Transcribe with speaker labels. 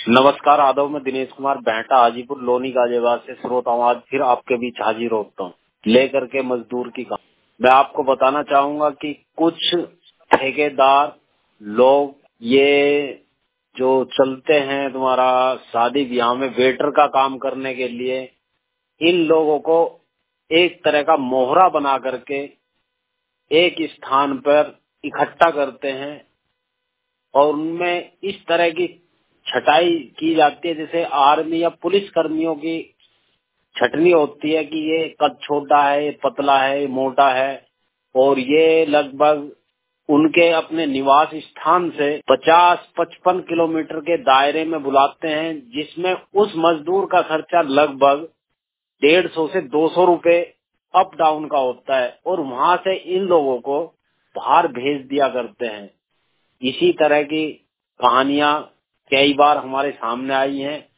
Speaker 1: नमस्कार, आदाब। मैं दिनेश कुमार बेहटा हाजीपुर लोनी गाजियाबाद से श्रोताओं आज फिर आपके बीच हाजिर होता हूँ लेकर के मजदूर की कहानी। मैं आपको बताना चाहूंगा कि कुछ ठेकेदार लोग ये जो चलते हैं तुम्हारा शादी ब्याह में वेटर का काम करने के लिए, इन लोगों को एक तरह का मोहरा बना करके एक स्थान पर इकट्ठा करते हैं और उनमें इस तरह की छटाई की जाती है जैसे आर्मी या पुलिस कर्मियों की छटनी होती है कि ये कद छोटा है, ये पतला है, ये मोटा है, और ये लगभग उनके अपने निवास स्थान से 50-55 किलोमीटर के दायरे में बुलाते हैं, जिसमें उस मजदूर का खर्चा लगभग 150 से 200 रुपए अप डाउन का होता है और वहां से इन लोगों को बाहर भेज दिया करते हैं। इसी तरह की कहानियां कई बार हमारे सामने आई हैं।